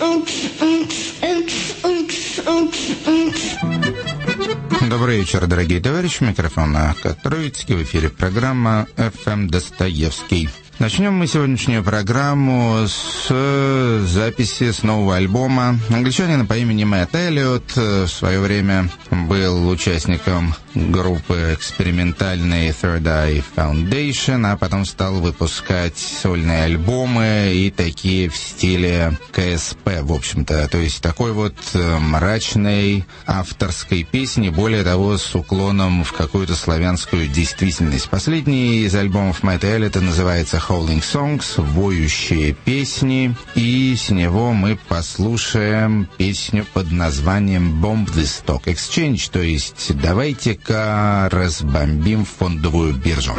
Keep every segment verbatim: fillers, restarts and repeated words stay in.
Добрый вечер, дорогие товарищи. Микрофон на Троицкий. В эфире программа эф эм Достоевский. Начнем мы сегодняшнюю программу с записи с нового альбома. Англичанин по имени Мэтт Эллиот в свое время был участником группы экспериментальной Third Eye Foundation, а потом стал выпускать сольные альбомы и такие в стиле ка эс пэ, в общем-то. То есть такой вот мрачной авторской песни, более того, с уклоном в какую-то славянскую действительность. Последний из альбомов Мэтта Эллиота называется Howling Songs, воющие песни, и с него мы послушаем песню под названием Bomb the Stock Exchange, то есть давайте-ка разбомбим фондовую биржу.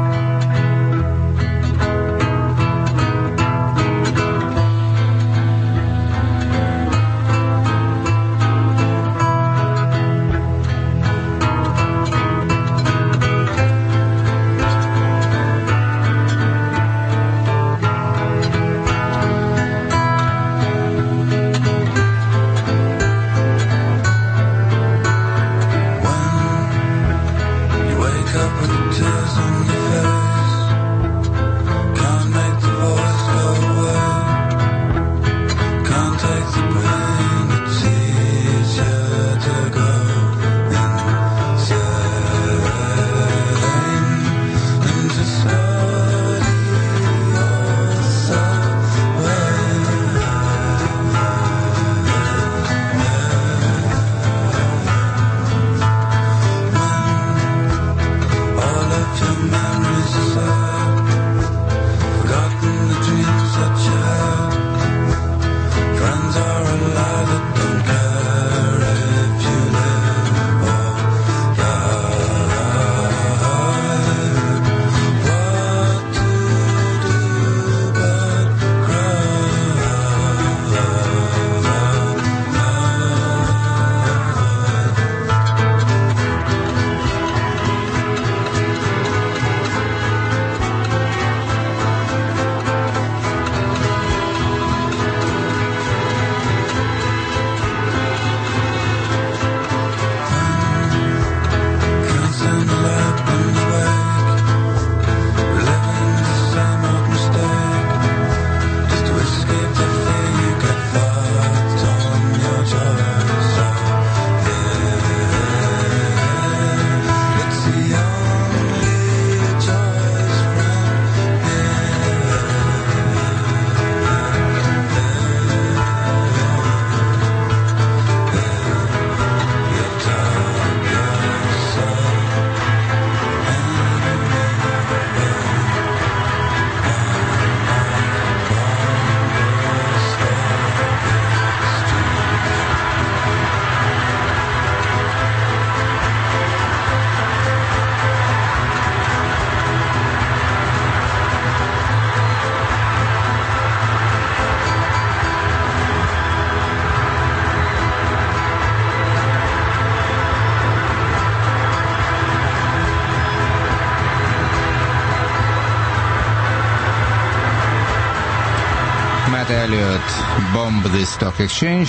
Эллиот, Bomb the Stock Exchange.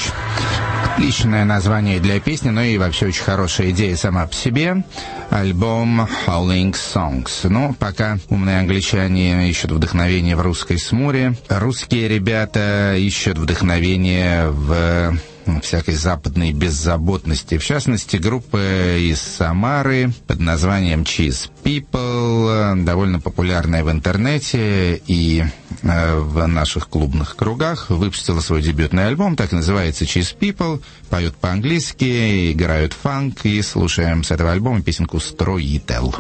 Отличное название для песни, но и вообще очень хорошая идея сама по себе. Альбом Howling Songs. Ну, пока умные англичане ищут вдохновение в русской смуре, русские ребята ищут вдохновение в всякой западной беззаботности. В частности, группа из Самары под названием Cheese People, довольно популярная в интернете и э, в наших клубных кругах, выпустила свой дебютный альбом, так и называется Cheese People, поют по-английски, играют фанк, и слушаем с этого альбома песенку «Строитель».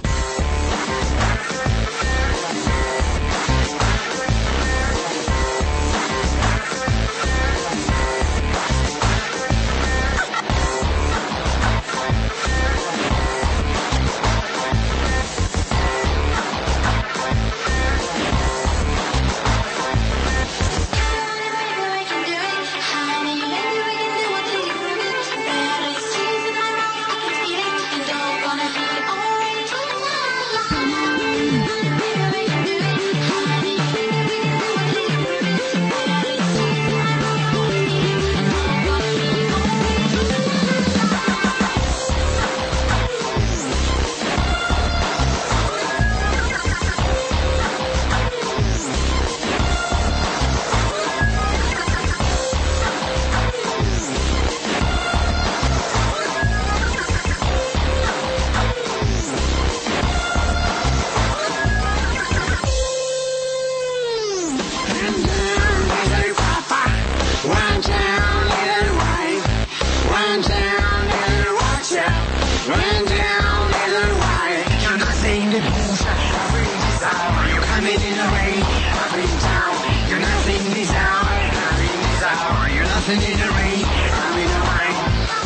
Alright. dancing in the rain. I'm in the rain.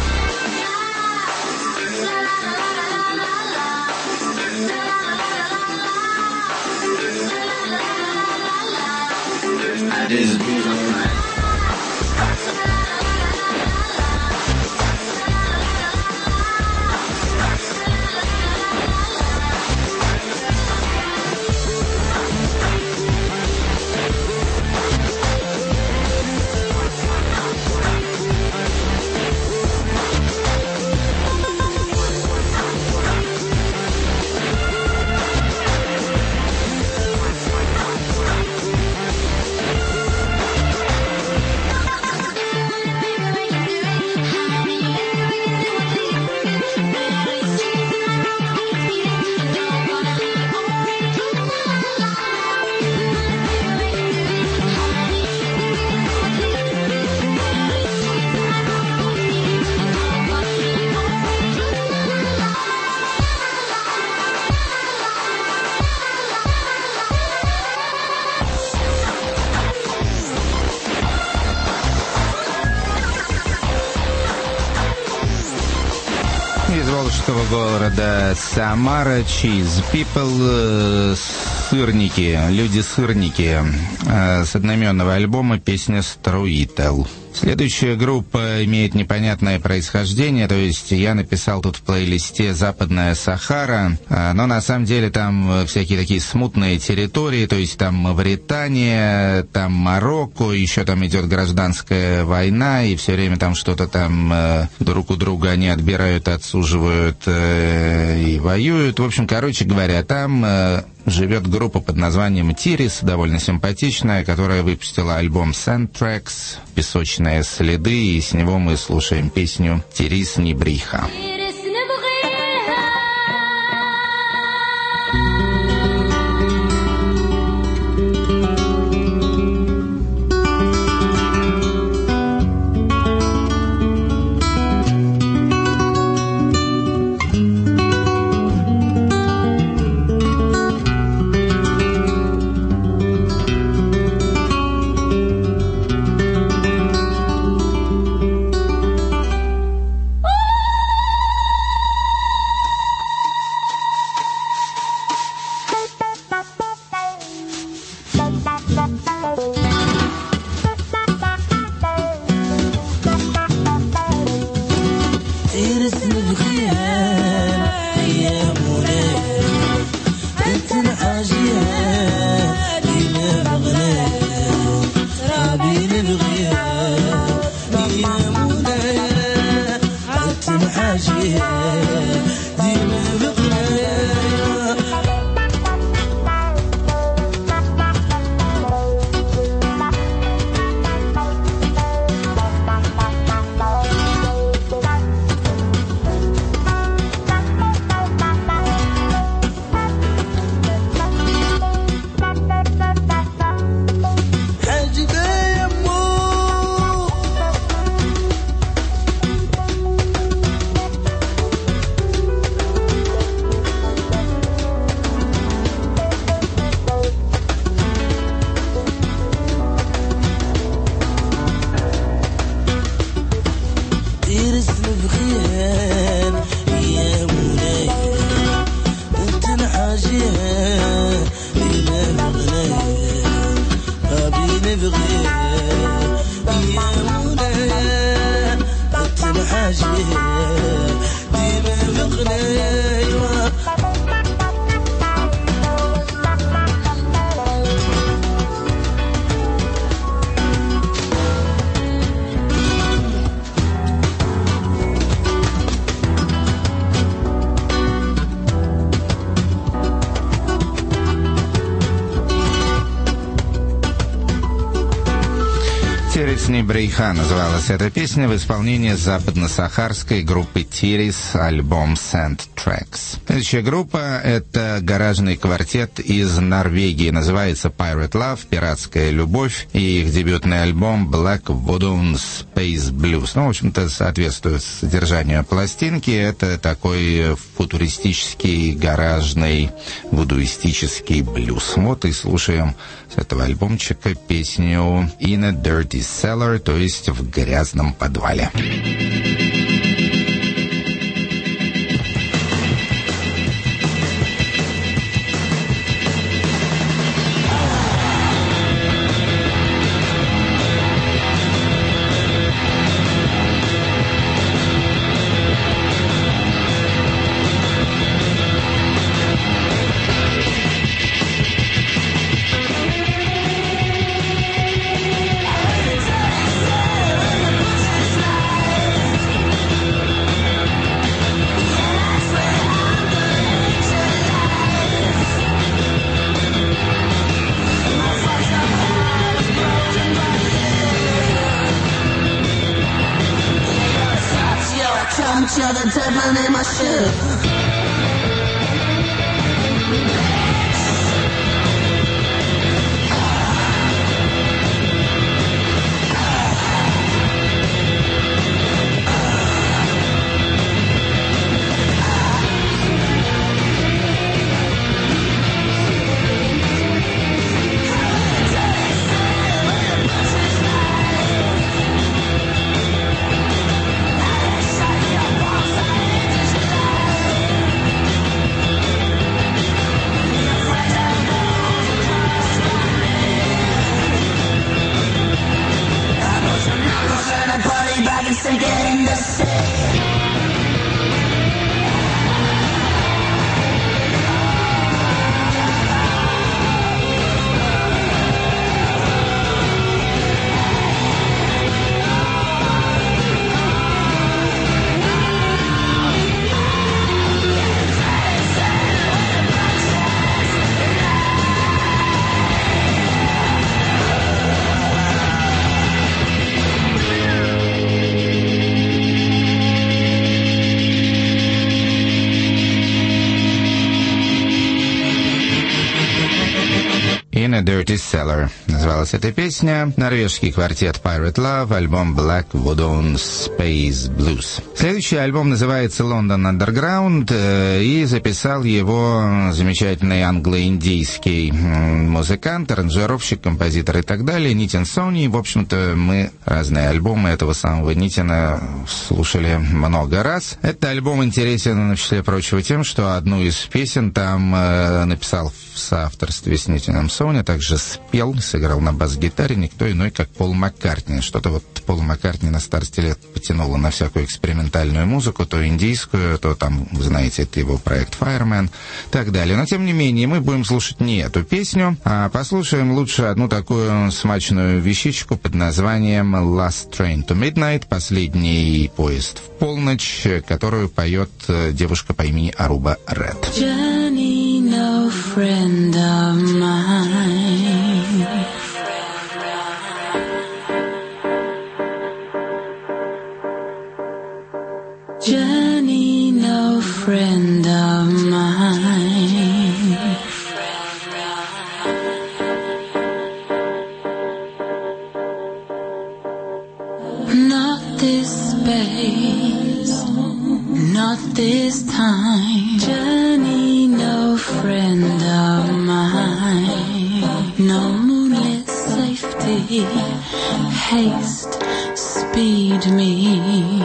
I disappeared on the night. Города Самара, Cheese People, сырники, люди-сырники, с одноименного альбома песня «Струител». Следующая группа имеет непонятное происхождение, то есть я написал тут в плейлисте «Западная Сахара», но на самом деле там всякие такие смутные территории, то есть там Мавритания, там Марокко, еще там идет гражданская война, и все время там что-то там друг у друга они отбирают, отсуживают и воюют. В общем, короче говоря, там живет группа под названием «Тирис», довольно симпатичная, которая выпустила альбом «Sand Tracks», «Песочные следы», и с него мы слушаем песню «Тирис Нибриха». «Брейха» называлась эта песня в исполнении западно-сахарской группы «Тирис», альбом «Sand Tracks». Следующая группа — это гаражный квартет из Норвегии, называется «Pirate Love», «Пиратская любовь», и их дебютный альбом «Black Voodoo Space Blues». Ну, в общем-то, соответствует содержанию пластинки. Это такой футуристический, гаражный, вудуистический блюз. Вот и слушаем с этого альбомчика песню «In a Dirty Cellar», то есть «В грязном подвале». You're the devil in my ship. In a Dirty Cellar называлась эта песня. Норвежский квартет Pirate Love, альбом Black Woodon Space Blues. Следующий альбом называется London Underground, и записал его замечательный англо-индийский музыкант, аранжировщик, композитор и так далее, Нитин Сони. В общем-то, мы разные альбомы этого самого Нитина слушали много раз. Этот альбом интересен, в числе прочего, тем, что одну из песен там э, написал в соавторстве с Нитином Сони, также спел, сыграл на бас-гитаре никто иной, как Пол Маккартни. Что-то вот Пол Маккартни на старости лет потянуло на всякую экспериментальную музыку, то индийскую, то там, вы знаете, это его проект Fireman и так далее. Но, тем не менее, мы будем слушать не эту песню, а послушаем лучше одну такую смачную вещичку под названием Last Train to Midnight, последний поезд в полночь, которую поет девушка по имени Аруба Ред. Journey, no friend of mine. Journey, no friend of mine. Not this space, not this time. Journey, no friend of mine. No moonlit safety, haste, speed me.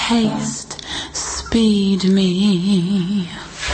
haste, speed me.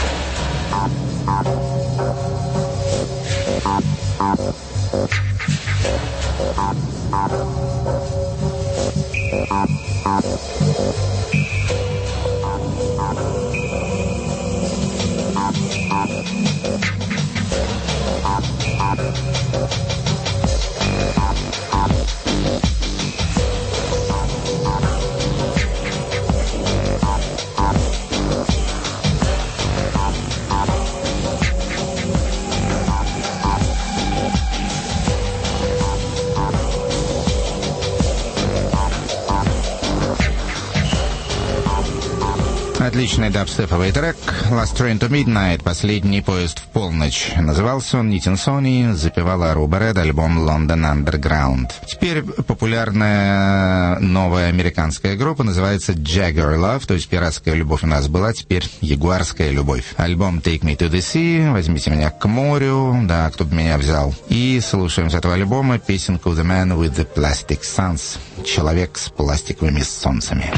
Отличный дабстеповый трек «Last Train to Midnight», «Последний поезд в полночь». Назывался он «Нитин Сони», запевала Аруба Ред, альбом «London Underground». Теперь популярная новая американская группа называется Jaguar Love, то есть «Пиратская любовь» у нас была, теперь «Ягуарская любовь». Альбом «Take Me to the Sea», «Возьмите меня к морю», да, кто бы меня взял. И слушаем с этого альбома песенку «The Man with the Plastic Suns», «Человек с пластиковыми солнцами».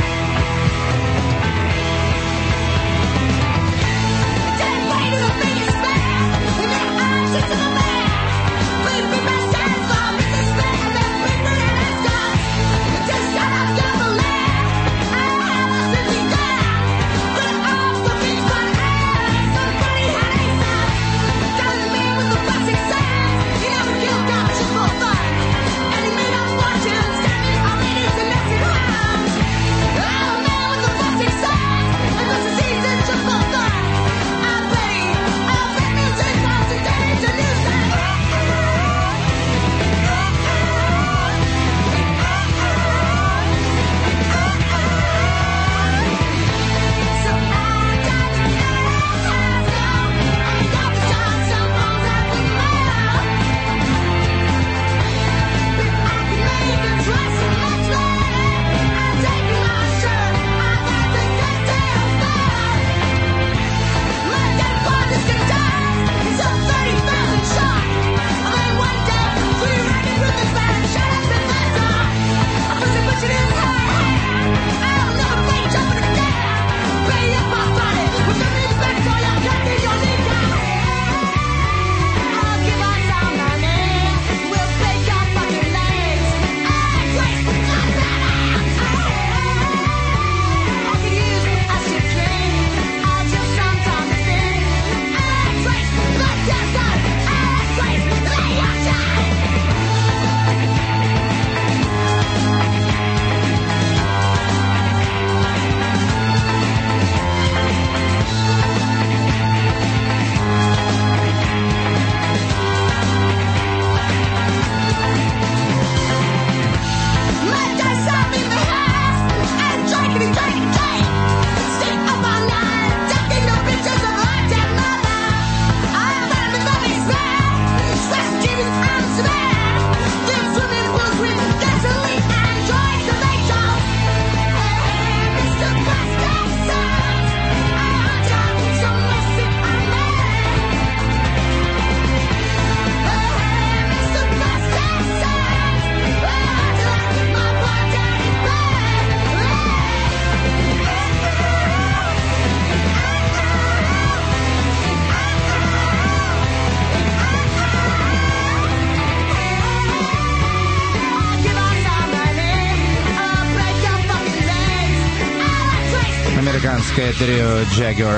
Американское трио Jaguar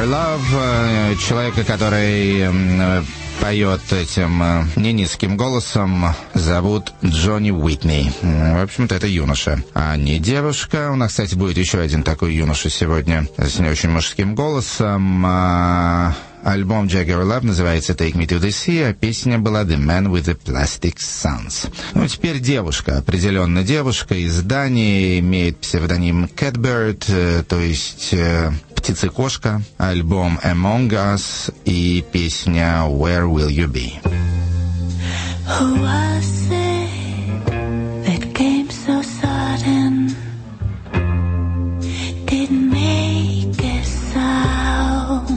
Love, человека, который поет этим ненизким голосом, зовут Джонни Уитни. В общем-то, это юноша, а не девушка. У нас, кстати, будет еще один такой юноша сегодня с не очень мужским голосом. Альбом Jaguar Love называется «Take Me to the Sea», а песня была «The Man with the Plastic Suns». Ну, теперь девушка, определенно девушка из Дании, имеет псевдоним Catbird, то есть птица-кошка, альбом «Among Us» и песня «Where Will You Be». Who was it that came so sudden? Didn't make a sound.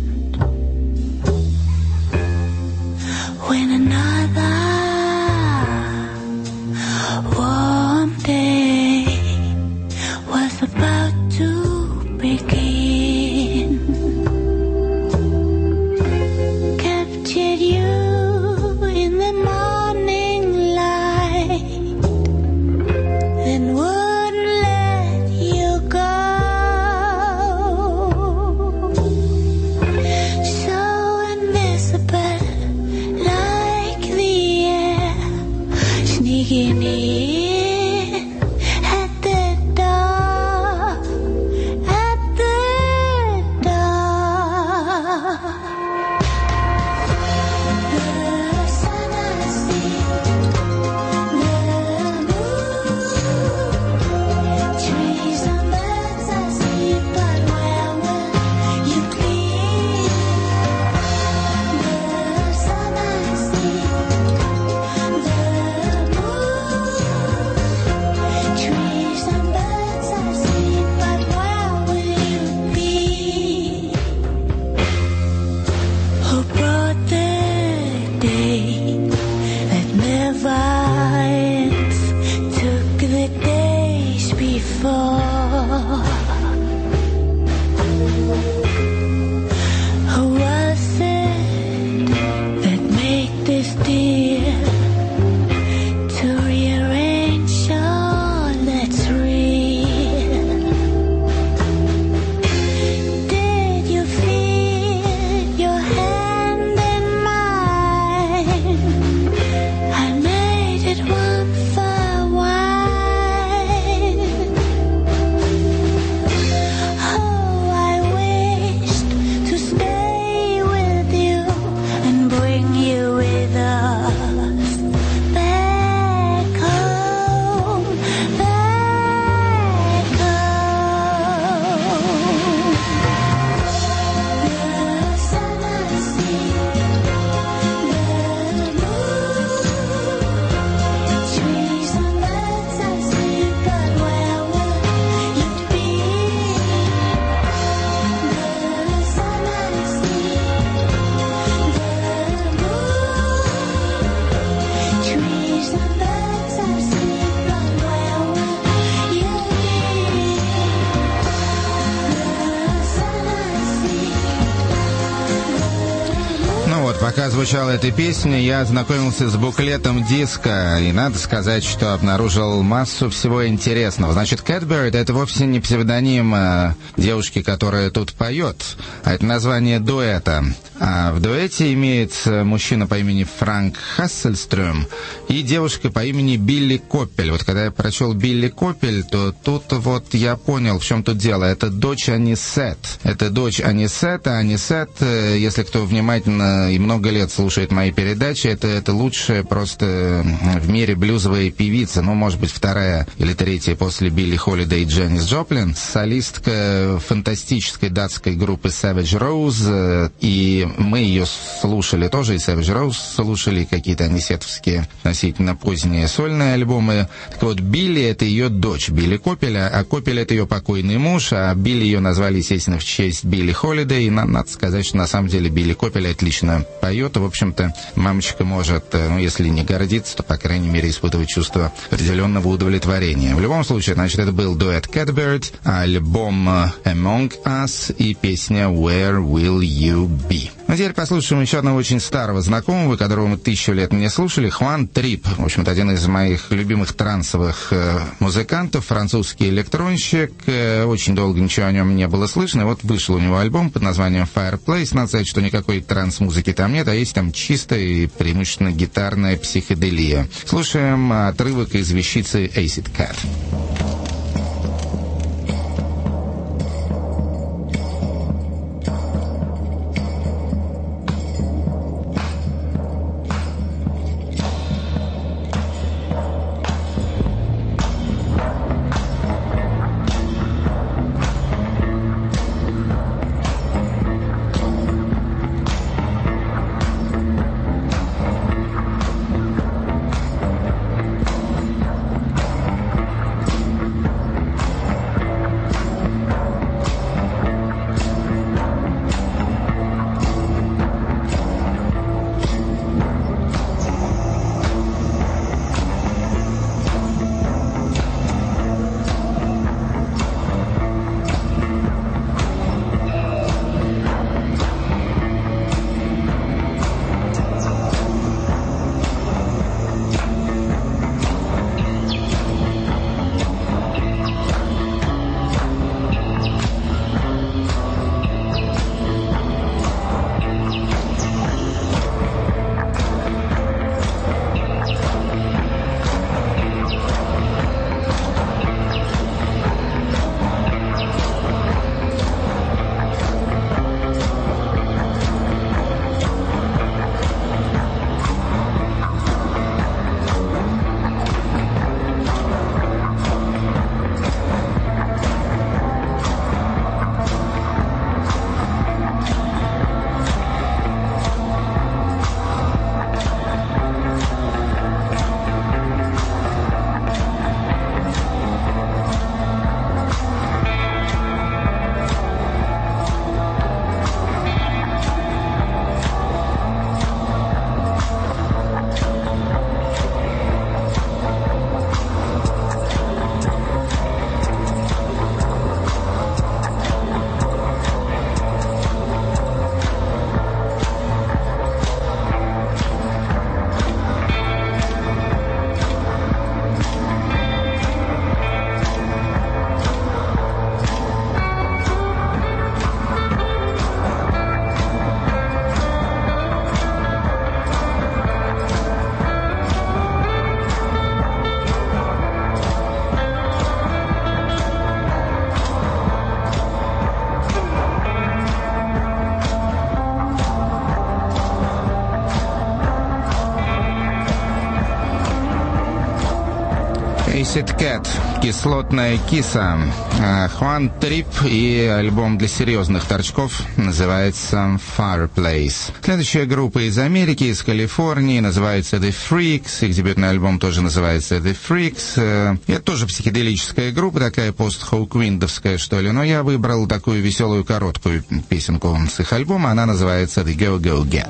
When another warm day was about to Пока звучала эта песня, я ознакомился с буклетом диска, и надо сказать, что обнаружил массу всего интересного. Значит, Catbird — это вовсе не псевдоним а, девушки, которая тут поет, а это название дуэта. А в дуэте имеется мужчина по имени Франк Хассельстрём и девушка по имени Билли Коппель. Вот когда я прочел Билли Коппель, то тут вот я понял, в чем тут дело. Это дочь Анисет. Это дочь Анисет, а Анисет, если кто внимательно и много лет слушает мои передачи, это, это лучшая просто в мире блюзовая певица, ну, может быть, вторая или третья после Билли Холидей и Дженнис Джоплин, солистка фантастической датской группы Savage Rose, и мы ее слушали тоже, и Savage Rose слушали, какие-то анисетовские относительно поздние сольные альбомы. Так вот, Билли — это ее дочь, Билли Коппель, а Коппель — это ее покойный муж, а Билли ее назвали, естественно, в честь Билли Холидей, и нам надо сказать, что на самом деле Билли Коппель отлично поет, и, в общем-то, мамочка может, ну, если не гордиться, то, по крайней мере, испытывать чувство определенного удовлетворения. В любом случае, значит, это был дуэт Catbird, альбом Among Us и песня Where Will You Be. А теперь послушаем еще одного очень старого знакомого, которого мы тысячу лет не слушали, Хуан Трип. В общем-то, один из моих любимых трансовых э, музыкантов, французский электронщик. Э, очень долго ничего о нем не было слышно. И вот вышел у него альбом под названием Fireplace. Надо сказать, что никакой транс-музыки там нет, а есть там чистая и преимущественно гитарная психоделия. Слушаем отрывок из вещицы Acid Cat. Acid Cat, кислотная киса. Хуан Трип и альбом для серьезных торчков называется Fireplace. Следующая группа из Америки, из Калифорнии, называется The Freaks. Их дебютный альбом тоже называется The Freaks. Это тоже психоделическая группа, такая пост-хоуквиндовская, что ли. Но я выбрал такую веселую короткую песенку с их альбома. Она называется The Go Go Get.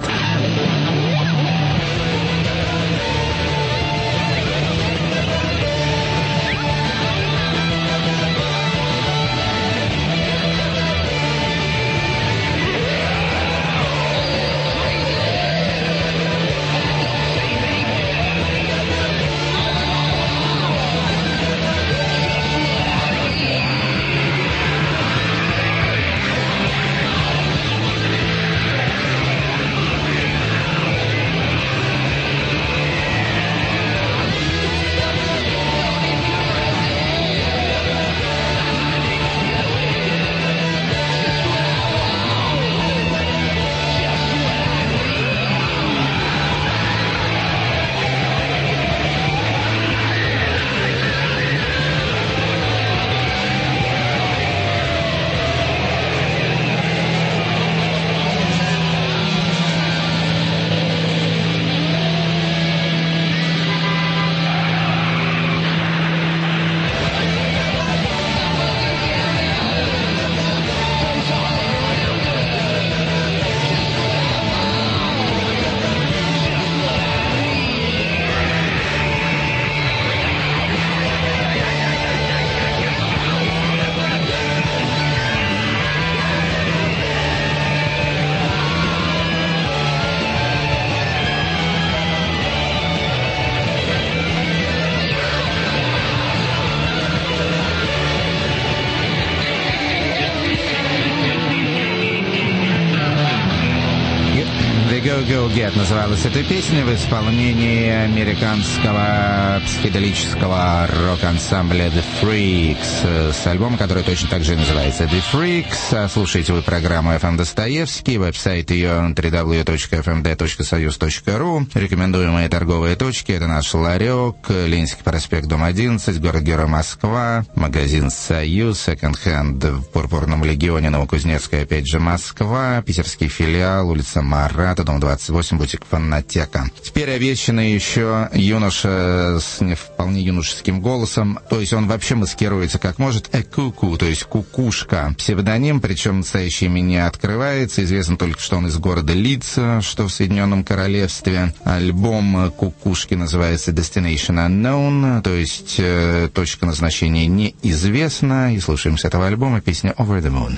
Go Go Get называлась эта песня в исполнении американского психоделического рок-ансамбля The Freaks с альбома, который точно так же называется The Freaks. Слушайте вы программу эф эм Достоевский, веб-сайт ее дабл ю дабл ю дабл ю точка эф эм дэ точка союз точка ру. Рекомендуемые торговые точки — это наш ларек, Ленинский проспект, дом одиннадцать, город-герой Москва, магазин «Союз», секонд-хенд в Пурпурном легионе, Новокузнецкая, опять же, Москва, питерский филиал, улица Марата, дом двадцать восемь, бутик «Фонотека». Теперь обещанный еще юноша с не вполне юношеским голосом, то есть он вообще маскируется как может, Экуку, то есть кукушка, псевдоним, причем настоящее имя не открывается, известно только, что он из города Лидса, что в Соединенном Королевстве. Альбом кукушки называется Destination Unknown, то есть э, точка назначения неизвестна, и слушаем с этого альбома песня Over the Moon.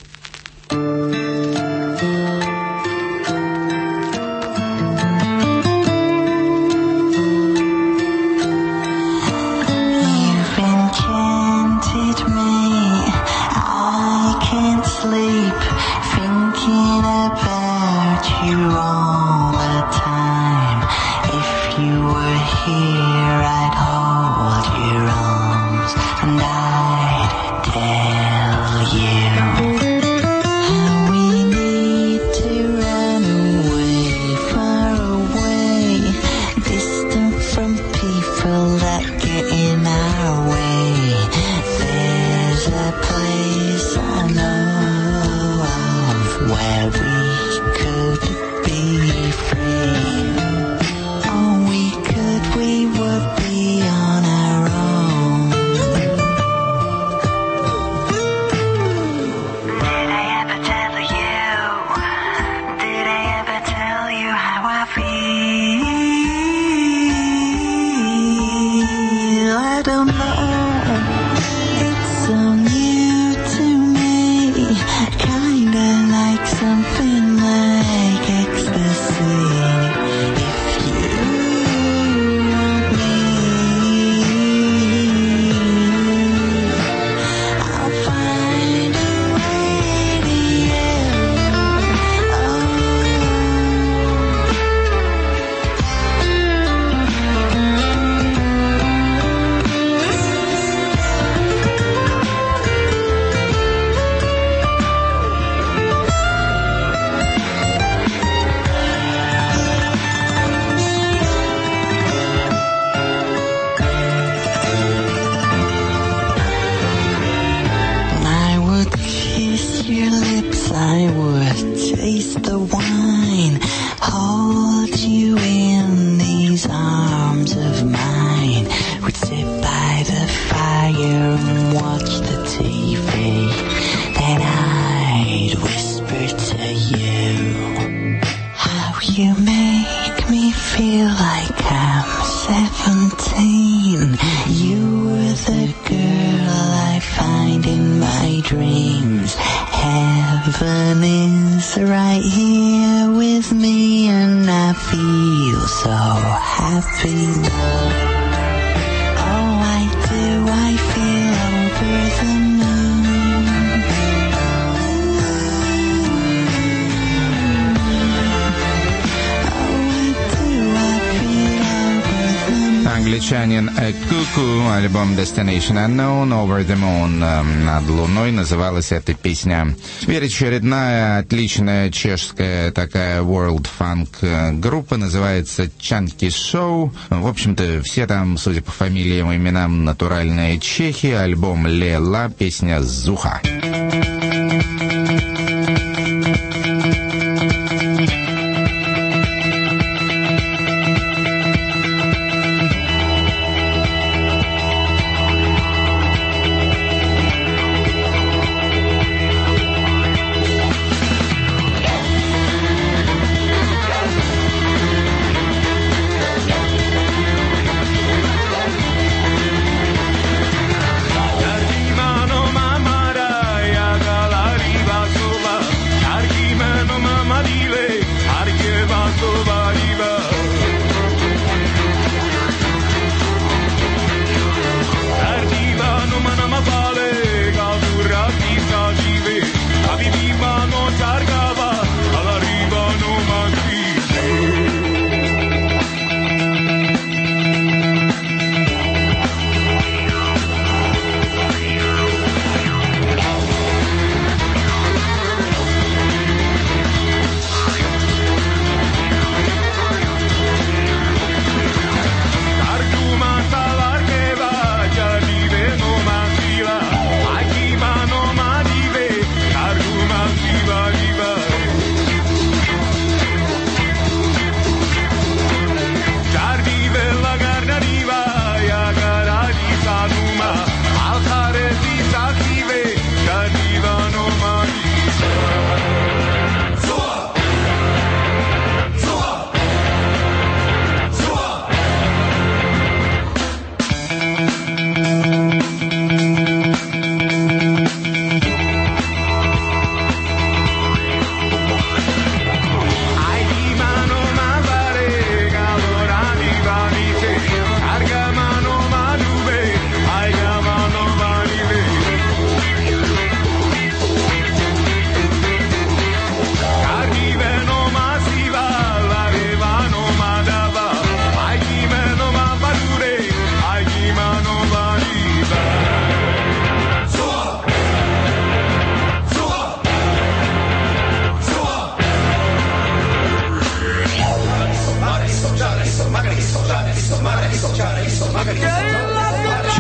Англичанин Экуку, альбом Destination Unknown, Over the Moon, над луной называлась эта песня. Теперь очередная отличная чешская такая world funk группа, называется Chunky Show. В общем-то, все там, судя по фамилиям и именам, натуральные чехи. Альбом Лела, песня Зуха. Mano, mamara,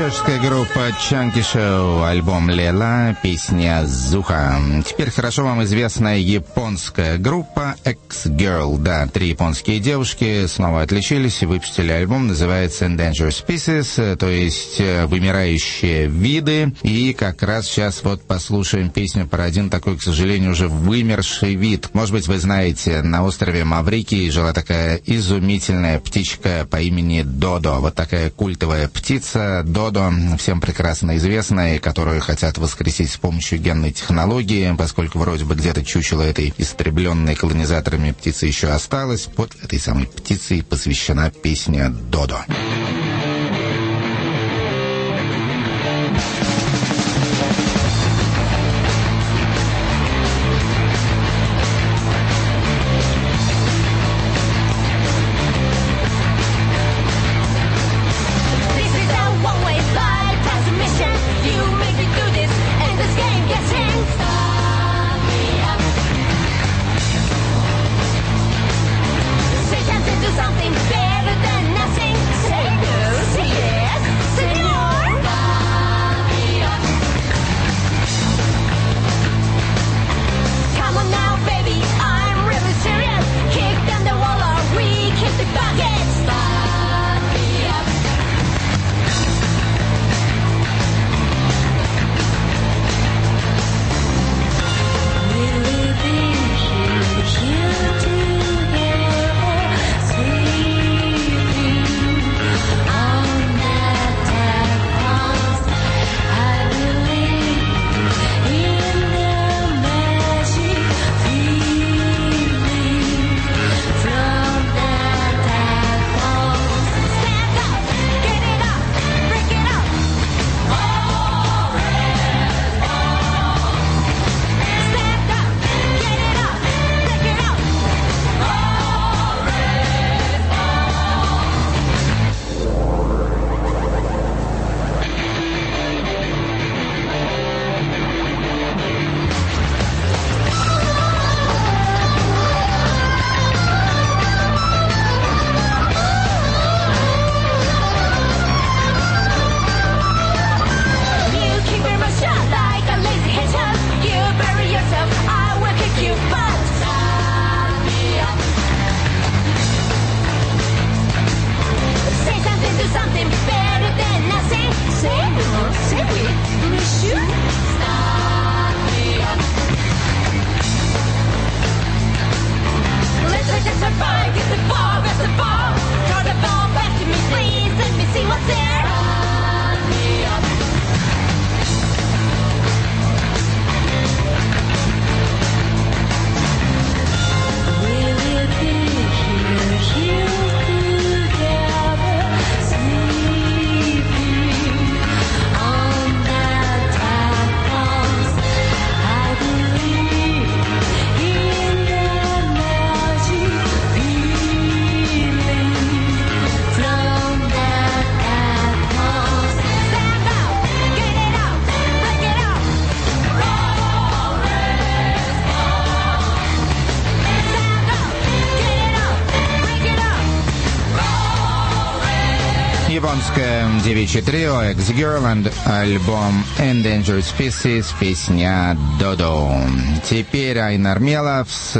Норвежская группа Chunky Show, альбом «Лела», песня «Зуха». Теперь хорошо вам известная японская группа X-Girl. Да, три японские девушки снова отличились и выпустили альбом, называется Endangered Species, то есть вымирающие виды. И как раз сейчас вот послушаем песню про один такой, к сожалению, уже вымерший вид. Может быть, вы знаете, на острове Маврикий жила такая изумительная птичка по имени Додо. Вот такая культовая птица Додо, всем прекрасно известная, которую хотят воскресить с помощью генной технологии, поскольку вроде бы где-то чучело этой истребленной колонизаторами птицы еще осталось. Вот этой самой птице посвящена песня «Додо». Something better than nothing. Say no, say yes, say no. Come on now, baby, I'm really serious. Kick down the wall or we kick the bucket. Start me up. Will we be here together? Японское девичье трио X-Girl and альбом Endangered Species, песня «Додо». Теперь Айнар Меловс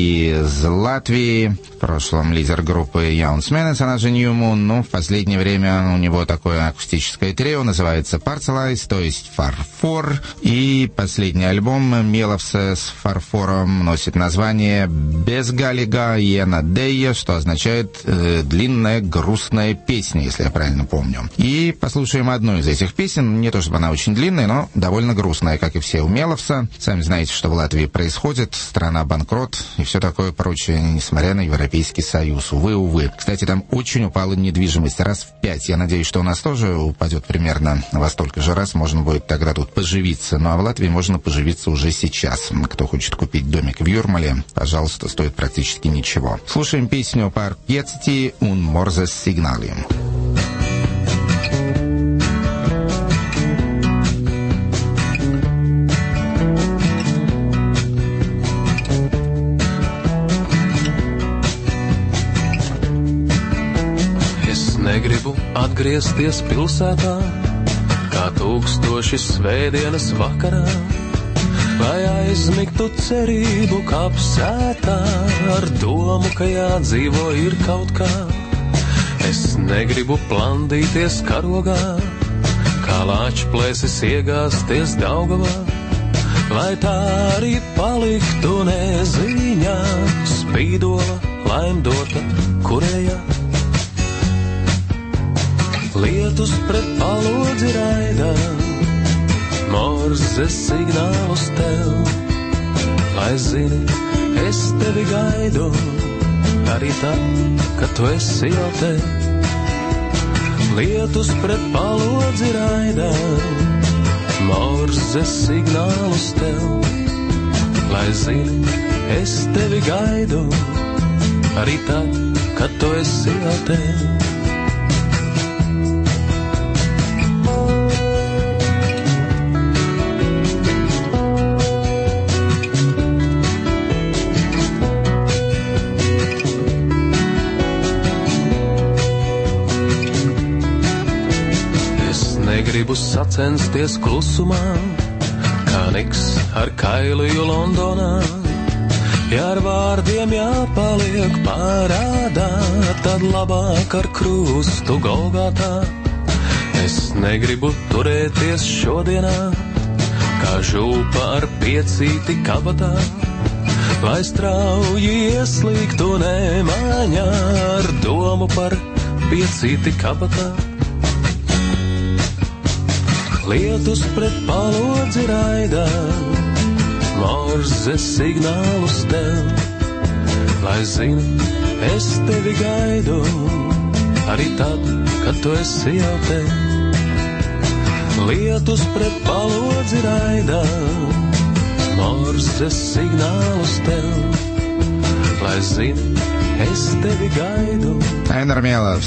из Латвии. В прошлом лидер группы Jauns Menes, она же New Moon. Ну, в последнее время у него такое акустическое трио, называется Parcelize, то есть «Фарфор». И последний альбом Меловса с фарфором носит название «Безгалига Йена Дея», что означает э, «длинная грустная песня», если я правильно помню. И послушаем одну из этих песен. Не то чтобы она очень длинная, но довольно грустная, как и все у Меловса. Сами знаете, что в Латвии происходит. Страна банкрот и все такое прочее, несмотря на Европейский Союз. Увы, увы. Кстати, там очень упала недвижимость. Раз в пять. Я надеюсь, что у нас тоже упадет примерно во столько же раз. Можно будет тогда тут поживиться. Ну а в Латвии можно поживиться уже сейчас. Кто хочет купить домик в Юрмале, пожалуйста, стоит практически ничего. Слушаем песню «Par piecti un morzes signali». Negribu atgriezties pilsētā, kā tūkstoši svētdienas vakarā, vai aizmigtu cerību kapsētā ar domu, ka jādzīvo ir kaut kā. Es negribu plandīties karogā, kā lāčplēsis iegāsties Daugavā, lai tā arī paliktu neziņā, spīdola, laimdota, kurējā. Lietus pret palodzi raida, morzes signālus tev, lai zini, es tevi gaidu, arī tad, kad tu esi jau te. Lietus pret palodzi raida, morzes signālus tev, lai zini, es tevi gaidu, arī tad, kad tu esi jau te. Gribu sacensties klusumā, kā Niks ar Kailiju Londonā. Ja ar vārdiem jāpaliek parādā, tad labāk ar krustu Golgātā. Es negribu turēties šodienā, kā žulpa ar piecīti kabatā, lai strauji ieslīgtu nemaņā ar domu par piecīti kabatā. Lietus pret palodzi raida, morzes signālus tev, lai zini, es tevi gaidu, arī tad, kad tu esi jau te. Lietus pret palodzi raida, morzes signālus tev, lai zini, es tevi гайду. Айнер Меловс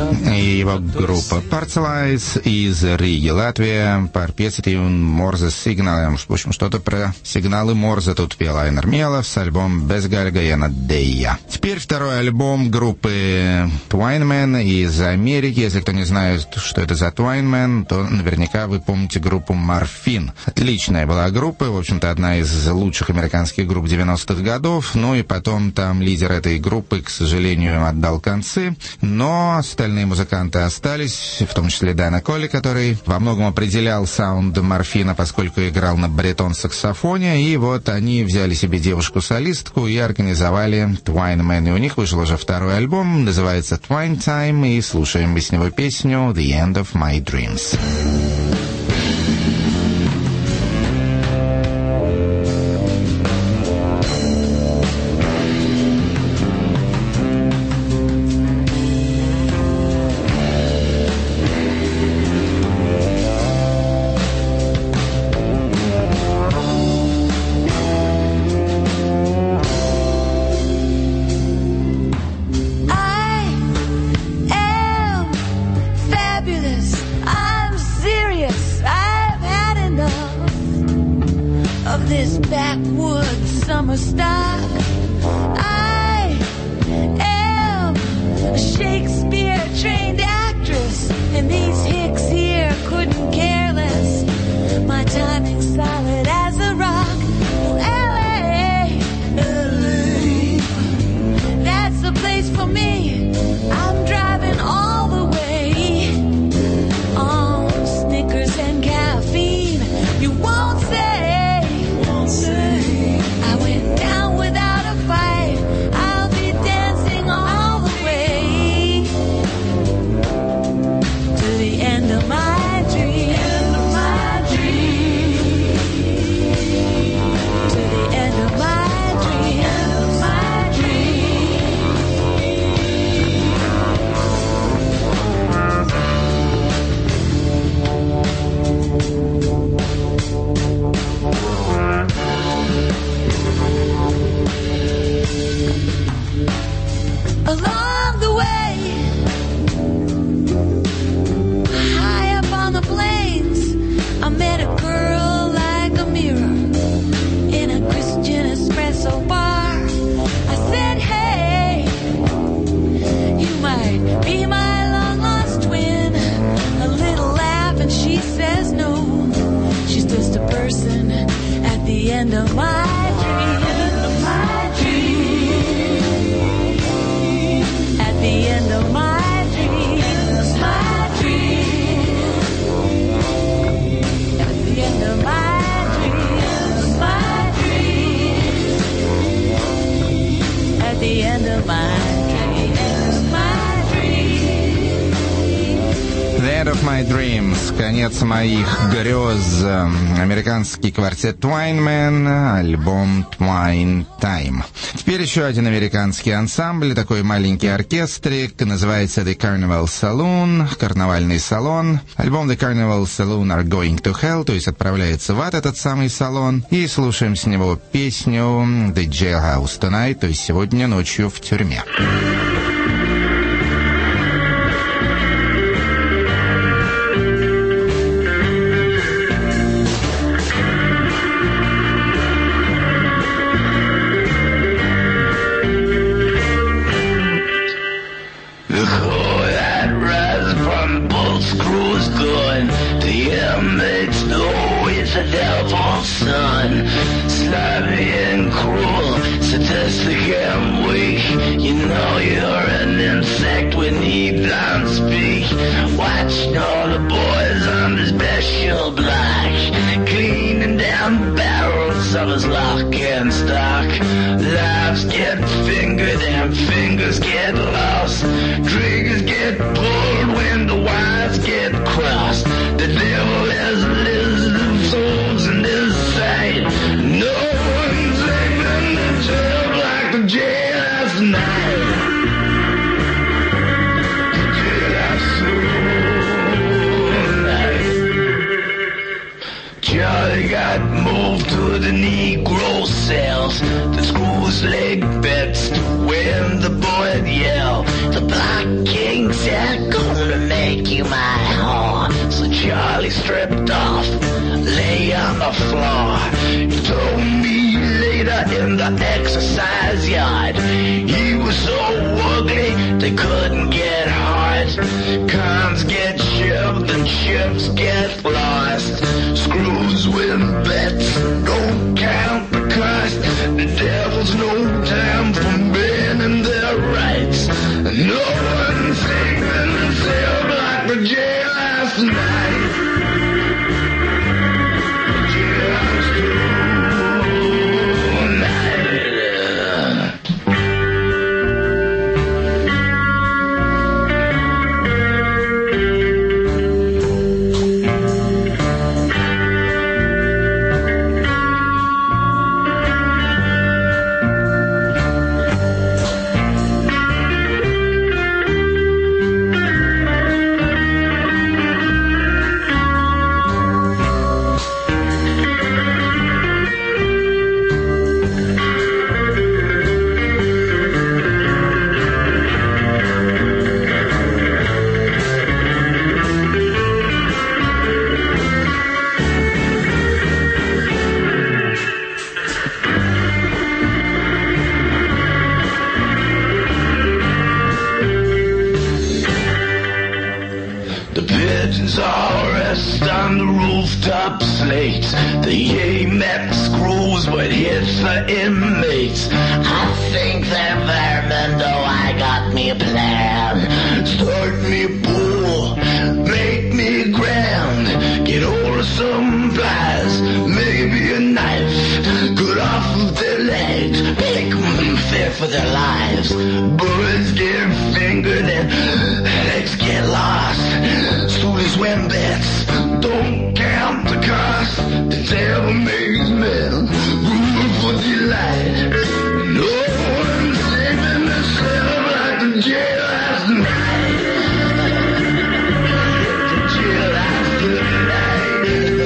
и его группа «Парцелайз» из Риги, Латвия, по песне Морзе с сигналом. В общем, что-то про сигналы Морзе тут пел Айнер Меловс, альбом «Без Гальгаена Дея». Теперь второй альбом группы Twinemen из Америки. Если кто не знает, что это за Twinemen, то наверняка вы помните группу Morphine. Отличная была группа, в общем-то, одна из лучших американских групп девяностых годов. Ну и потом там лидер этой группы, к сожалению, отдал концы. Но остальные музыканты остались, в том числе Дана Колли, который во многом определял саунд Морфина, поскольку играл на баритон-саксофоне. И вот они взяли себе девушку-солистку и организовали Twinemen. И у них вышел уже второй альбом, называется Twine Time, и слушаем мы с него песню The End of My Dreams. Be my long lost twin. A little laugh and she says the end of my dream. My dream. The End of My Dreams, конец моих грез. Американский квартет Twineman, альбом Twine Time. Теперь еще один американский ансамбль, такой маленький оркестрик, называется The Carnival Saloon, карнавальный салон. Альбом The Carnival Saloon Are Going to Hell, то есть отправляется в ад этот самый салон. И слушаем с него песню The Jailhouse Tonight, то есть сегодня ночью в тюрьме. The devil's son, slimy and cruel, sadistic and weak. You know you're an insect when he don't speak. Watching all the boys on the special block, cleaning down barrels of his lock and stock. Lives get fingered and fingers get lost. Triggers get pulled when the wires get crossed. The devil has lizard souls in his sight. No one's leaving the jail like the jailhouse night. The jailhouse night. Charlie got moved to the Negro cells. The screws leg bets to when the boy yell. The Black King said, gonna make you my whore. So Charlie stripped off, lay on the floor. He told me later in the exercise yard, he was so ugly they couldn't get hard. Cons get shoved and chips get lost. Screws win bets, don't count the cost. The devil's no time for men and their rights. No one's saving themselves like the jailhouse night. The Amex screws would hit the inmates. I think they're vermin, though I got me a plan. Start me a pool, make me a ground, get hold of some flies, maybe a knife, cut off of their legs, make them fear for their lives. Bullets get fingered and legs get lost. Stoolies win bets, don't count the cost. The devil makes men rule for delight. No one's saving themselves like the jailhouse night. The jailhouse night.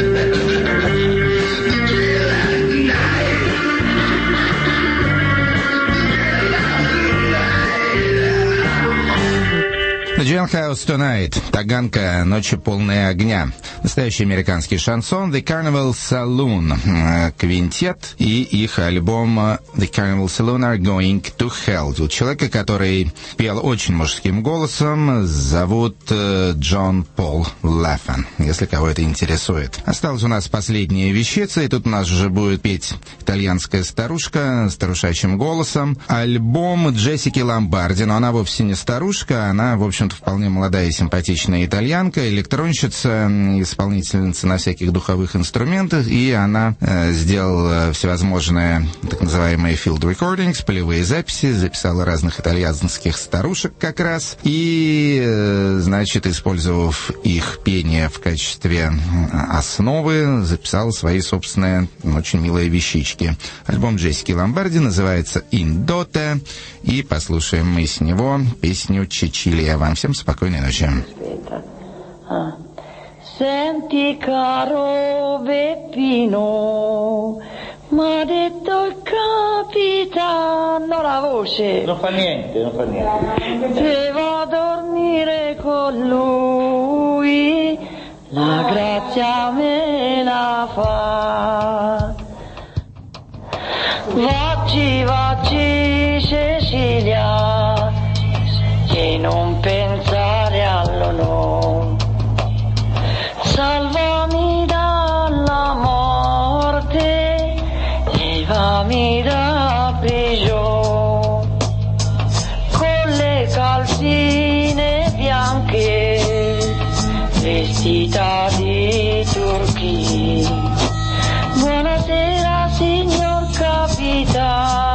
The jailhouse night. The Jailhouse Tonight. Таганка. Ночи полные огня. Настоящий американский шансон. The Carnival Saloon. Квинтет и их альбом The Carnival Saloon Are Going to Hell. У человека, который пел очень мужским голосом, зовут Джон Пол Лаффен, если кого это интересует. Осталась у нас последняя вещица, и тут у нас уже будет петь итальянская старушка старушачьим голосом. Альбом Джессики Ломбарди, но она вовсе не старушка, она, в общем-то, вполне молодая и симпатичная итальянка, электронщица из исполнительница на всяких духовых инструментах, и она э, сделала всевозможные так называемые field recordings, полевые записи, записала разных итальянских старушек как раз, и, э, значит, использовав их пение в качестве основы, записала свои собственные очень милые вещички. Альбом Джессики Ломбарди называется «In Dote», и послушаем мы с него песню «Чичилия». Вам всем спокойной ночи. Senti caro Beppino, m'ha detto il capitano la voce. Non fa niente, non fa niente. Devo dormire con lui, la grazia me la fa. Vacci, vacci Cecilia, e non pensare all'onore. Salvami dalla morte, levami da prigione, con le calzine bianche, vestita di turchini. Buonasera signor capitano.